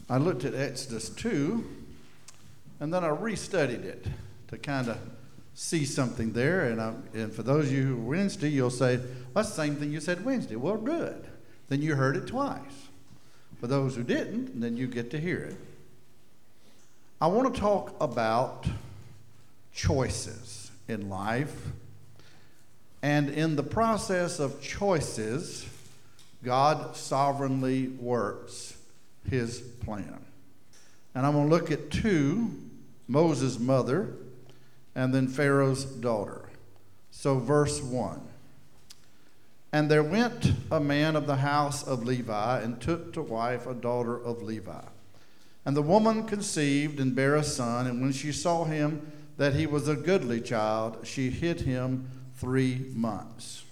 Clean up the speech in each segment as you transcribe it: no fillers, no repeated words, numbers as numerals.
I looked at Exodus 2, and then I restudied it to kind of see something there. And for those of you who were Wednesday, you'll say, well, that's the same thing you said Wednesday. Well, good. Then you heard it twice. For those who didn't, then you get to hear it. I want to talk about choices in life. And in the process of choices, God sovereignly works his plan. And I'm going to look at two, Moses' mother and then Pharaoh's daughter. So verse 1. And there went a man of the house of Levi and took to wife a daughter of Levi. And the woman conceived and bare a son, and when she saw him that he was a goodly child, she hid him 3 months.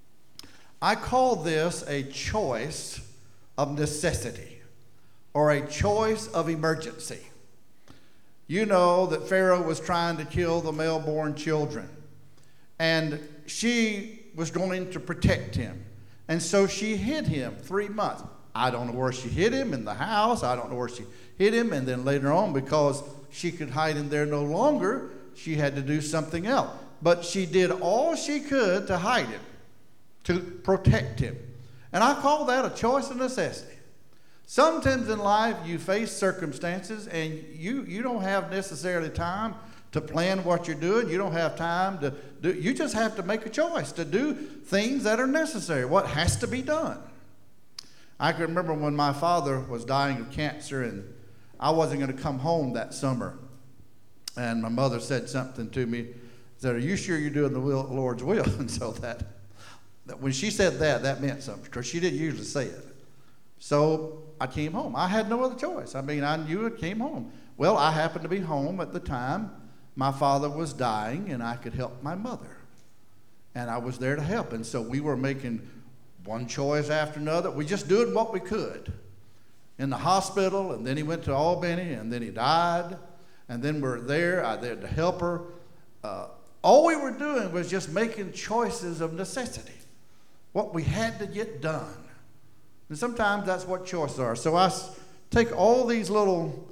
I call this a choice of necessity or a choice of emergency. You know that Pharaoh was trying to kill the male-born children, and she was going to protect him. And so she hid him 3 months. I don't know where she hid him, in the house. I don't know where she hid him. And then later on, because she could hide him there no longer, she had to do something else. But she did all she could to hide him, to protect him. And I call that a choice of necessity. Sometimes in life you face circumstances and you don't have necessarily time to plan what you're doing. You don't have time to do, you just have to make a choice to do things that are necessary, what has to be done. I can remember when my father was dying of cancer and I wasn't going to come home that summer. And my mother said something to me, said, are you sure you're doing the Lord's will? And so that when she said that meant something, because she didn't usually say it. So I came home. I had no other choice. I mean, I knew it, came home. Well, I happened to be home at the time my father was dying, and I could help my mother. And I was there to help. And so we were making one choice after another. We just doing what we could. In the hospital, and then he went to Albany, and then he died. And then we're there. I there to help her. All we were doing was just making choices of necessity, what we had to get done. And sometimes that's what choices are. So I take all these little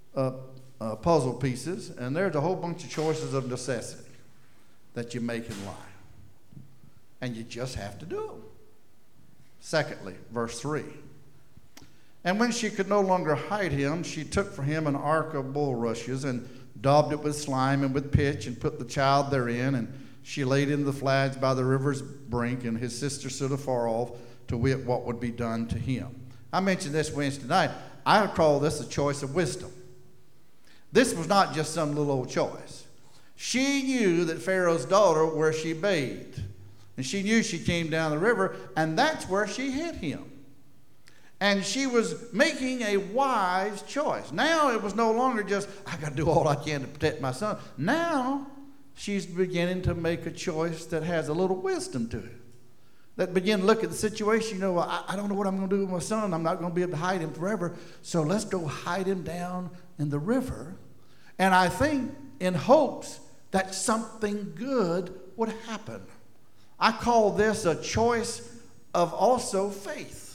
puzzle pieces, and there's a whole bunch of choices of necessity that you make in life. And you just have to do them. Secondly, verse 3. And when she could no longer hide him, she took for him an ark of bulrushes and daubed it with slime and with pitch and put the child therein. And she laid in the flags by the river's brink, and his sister stood afar off to wit what would be done to him. I mentioned this Wednesday night. I call this a choice of wisdom. This was not just some little old choice. She knew that Pharaoh's daughter where she bathed. And she knew she came down the river, and that's where she hid him. And she was making a wise choice. Now it was no longer just, I got to do all I can to protect my son. Now she's beginning to make a choice that has a little wisdom to it. That begin to look at the situation, you know, I don't know what I'm going to do with my son. I'm not going to be able to hide him forever. So let's go hide him down in the river. And I think in hopes that something good would happen. I call this a choice of also faith.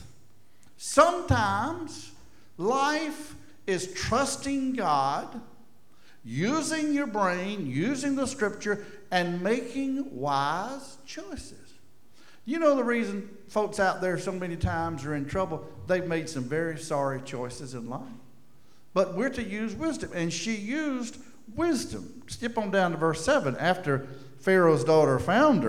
Sometimes life is trusting God, using your brain, using the scripture, and making wise choices. You know the reason folks out there so many times are in trouble? They've made some very sorry choices in life. But we're to use wisdom. And she used wisdom. Skip on down to verse 7. After Pharaoh's daughter found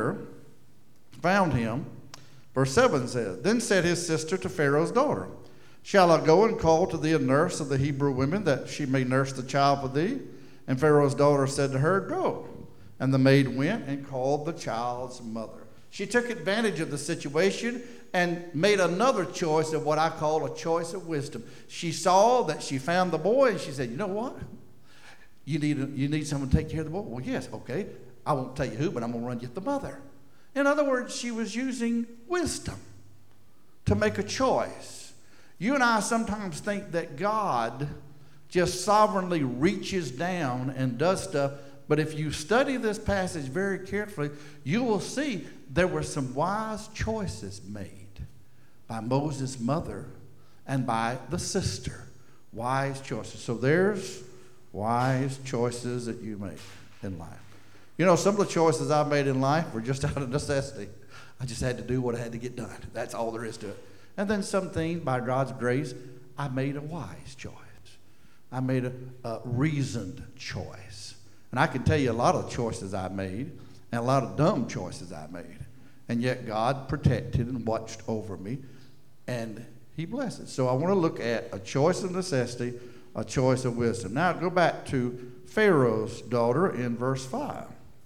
him, verse 7 says, Then said his sister to Pharaoh's daughter, Shall I go and call to thee a nurse of the Hebrew women, that she may nurse the child for thee? And Pharaoh's daughter said to her, Go. And the maid went and called the child's mother. She took advantage of the situation and made another choice of what I call a choice of wisdom. She saw that she found the boy, and she said, you know what? You need someone to take care of the boy? Well, yes, okay. I won't tell you who, but I'm going to run you the mother. In other words, she was using wisdom to make a choice. You and I sometimes think that God just sovereignly reaches down and does stuff. But if you study this passage very carefully, you will see there were some wise choices made by Moses' mother and by the sister Wise choices. So there's wise choices that you make in life. You know, some of the choices I made in life were just out of necessity. I just had to do what I had to get done. That's all there is to it. And then some things, by God's grace, I made a wise choice. I made a reasoned choice. And I can tell you a lot of choices I made and a lot of dumb choices I made. And yet God protected and watched over me, and he blessed. So I want to look at a choice of necessity, a choice of wisdom. Now go back to Pharaoh's daughter in verse 5.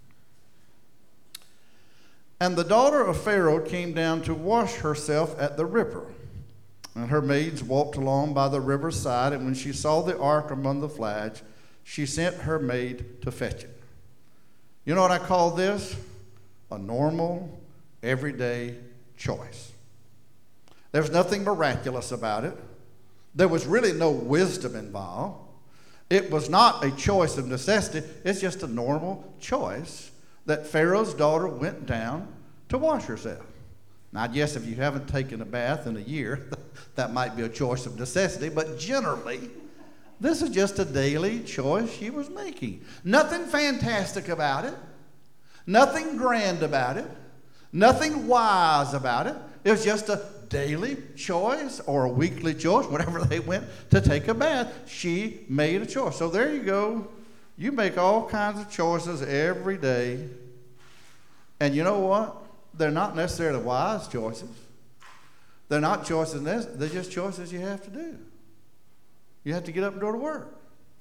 And the daughter of Pharaoh came down to wash herself at the river. And her maids walked along by the river's side, and when she saw the ark among the flags, she sent her maid to fetch it. You know what I call this? A normal, everyday choice. There's nothing miraculous about it. There was really no wisdom involved. It was not a choice of necessity. It's just a normal choice that Pharaoh's daughter went down to wash herself. Now, yes, if you haven't taken a bath in a year, that might be a choice of necessity, but generally, this is just a daily choice she was making. Nothing fantastic about it, nothing grand about it, nothing wise about it. It was just a daily choice or a weekly choice, whenever they went to take a bath. She made a choice. So there you go. You make all kinds of choices every day. And you know what? They're not necessarily wise choices. They're not choices, they're just choices you have to do. You have to get up and go to work.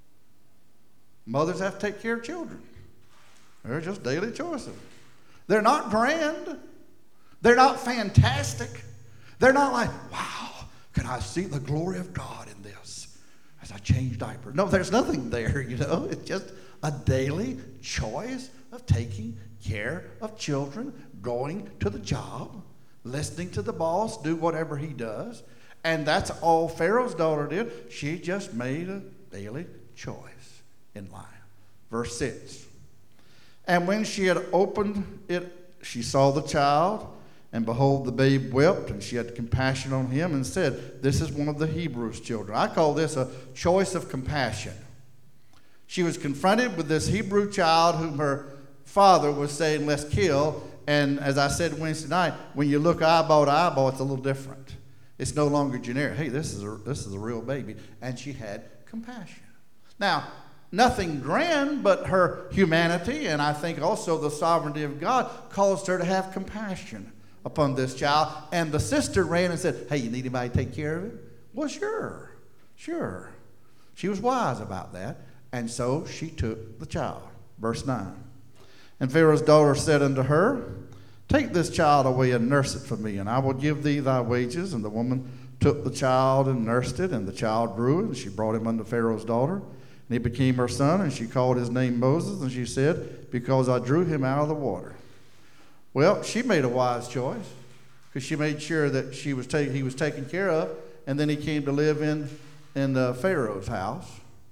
Mothers have to take care of children. They're just daily choices. They're not grand. They're not fantastic. They're not like, wow, can I see the glory of God in this as I change diapers? No, there's nothing there, you know. It's just a daily choice of taking care of children, going to the job, listening to the boss, do whatever he does. And that's all Pharaoh's daughter did. She just made a daily choice in life. Verse 6. And when she had opened it, she saw the child, and behold, the babe wept, and she had compassion on him and said, this is one of the Hebrews' children. I call this a choice of compassion. She was confronted with this Hebrew child whom her father was saying, let's kill. And as I said Wednesday night, when you look eyeball to eyeball, it's a little different. It's no longer generic. Hey, this is a real baby. And she had compassion. Now, nothing grand, but her humanity, and I think also the sovereignty of God, caused her to have compassion upon this child. And the sister ran and said, hey, you need anybody to take care of it? Well, sure. She was wise about that. And so she took the child. Verse 9. And Pharaoh's daughter said unto her, take this child away and nurse it for me, and I will give thee thy wages. And the woman took the child and nursed it, and the child grew, and she brought him unto Pharaoh's daughter. And he became her son, and she called his name Moses, and she said, because I drew him out of the water. Well, she made a wise choice, because she made sure that he was taken care of, and then he came to live in Pharaoh's house.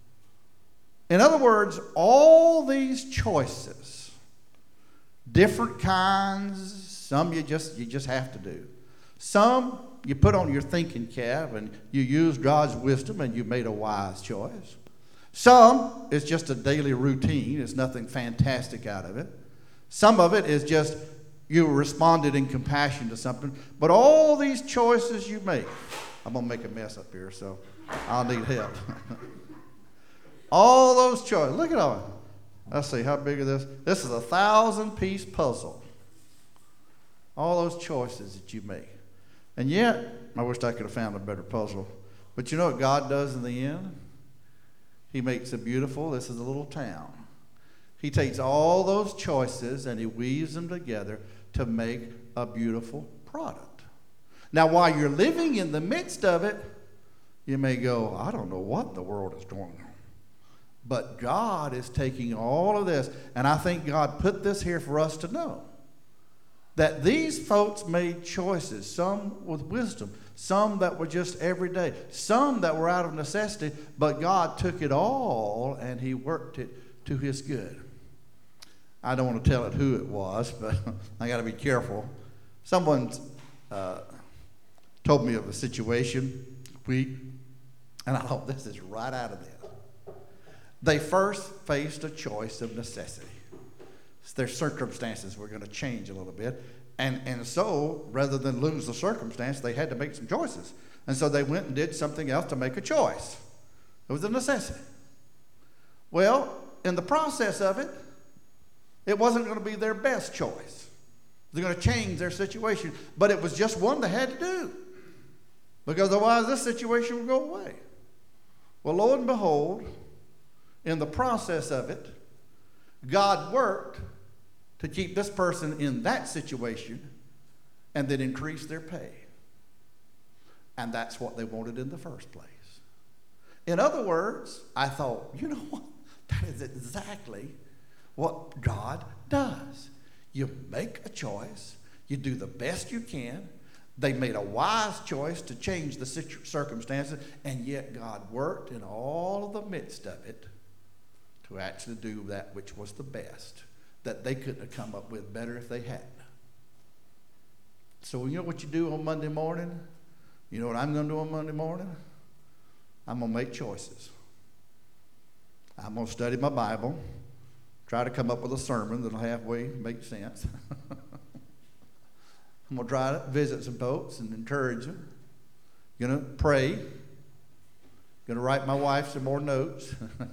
In other words, all these choices, different kinds, some you just have to do. Some you put on your thinking cap and you use God's wisdom and you made a wise choice. Some is just a daily routine. There's nothing fantastic out of it. Some of it is just you responded in compassion to something. But all these choices you make, I'm going to make a mess up here, so I'll need help. All those choices. Look at all it. Let's see, how big is this? This is a 1,000-piece puzzle. All those choices that you make. And yet, I wish I could have found a better puzzle. But you know what God does in the end? He makes it beautiful. This is a little town. He takes all those choices and he weaves them together to make a beautiful product. Now, while you're living in the midst of it, you may go, I don't know what the world is going on. But God is taking all of this, and I think God put this here for us to know that these folks made choices, some with wisdom, some that were just everyday, some that were out of necessity, but God took it all and he worked it to his good. I don't want to tell it who it was, but I got to be careful. Someone told me of a situation, week, And I thought, this is right out of this. They first faced a choice of necessity. Their circumstances were going to change a little bit. And so, rather than lose the circumstance, they had to make some choices. And so they went and did something else to make a choice. It was a necessity. Well, in the process of it, it wasn't going to be their best choice. They're going to change their situation. But it was just one they had to do. Because otherwise this situation would go away. Well, lo and behold, in the process of it, God worked to keep this person in that situation and then increase their pay. And that's what they wanted in the first place. In other words, I thought, you know what? That is exactly what God does. You make a choice. You do the best you can. They made a wise choice to change the circumstances, and yet God worked in all of the midst of it to actually do that which was the best, that they couldn't have come up with better if they hadn't. So you know what you do on Monday morning? You know what I'm going to do on Monday morning? I'm going to make choices. I'm going to study my Bible, try to come up with a sermon that'll halfway make sense. I'm going to try to visit some folks and encourage them. Going to pray. Going to write my wife some more notes.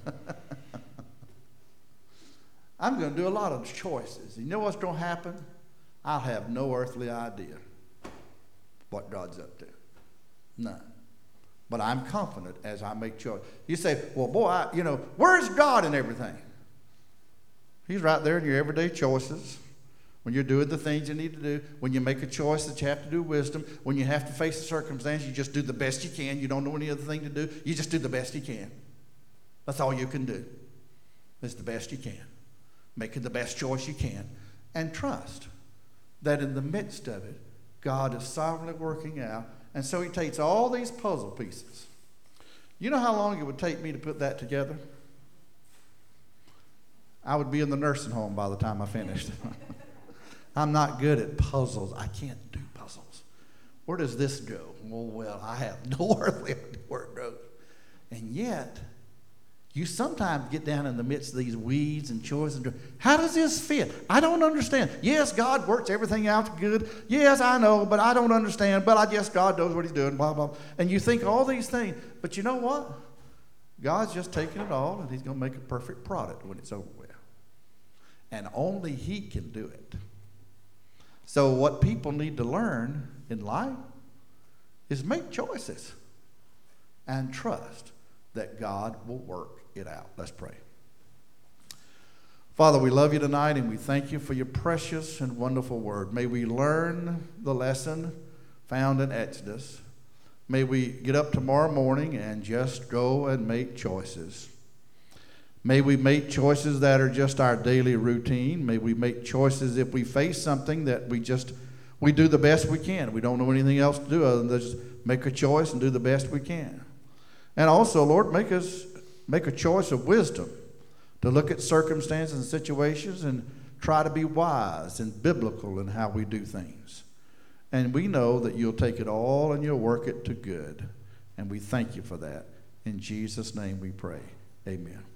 I'm going to do a lot of choices. You know what's going to happen? I'll have no earthly idea what God's up to. None. But I'm confident as I make choices. You say, well, boy, where's God in everything? He's right there in your everyday choices. When you're doing the things you need to do, when you make a choice that you have to do wisdom, when you have to face the circumstance, you just do the best you can. You don't know any other thing to do. You just do the best you can. That's all you can do. It's the best you can. Making the best choice you can. And trust that in the midst of it, God is sovereignly working out. And so he takes all these puzzle pieces. You know how long it would take me to put that together? I would be in the nursing home by the time I finished. I'm not good at puzzles. I can't do puzzles. Where does this go? Well, I have no earthly idea where it goes. And yet, you sometimes get down in the midst of these weeds and choices. How does this fit? I don't understand. Yes, God works everything out good. Yes, I know, but I don't understand. But I guess God knows what he's doing, blah, blah. And you think all these things. But you know what? God's just taking it all, and he's going to make a perfect product when it's over with. And only he can do it. So what people need to learn in life is make choices and trust that God will work it out. Let's pray. Father, we love you tonight and we thank you for your precious and wonderful word. May we learn the lesson found in Exodus. May we get up tomorrow morning and just go and make choices. May we make choices that are just our daily routine. May we make choices if we face something that we do the best we can. We don't know anything else to do other than just make a choice and do the best we can. And also, Lord, make a choice of wisdom to look at circumstances and situations and try to be wise and biblical in how we do things. And we know that you'll take it all and you'll work it to good. And we thank you for that. In Jesus' name we pray. Amen.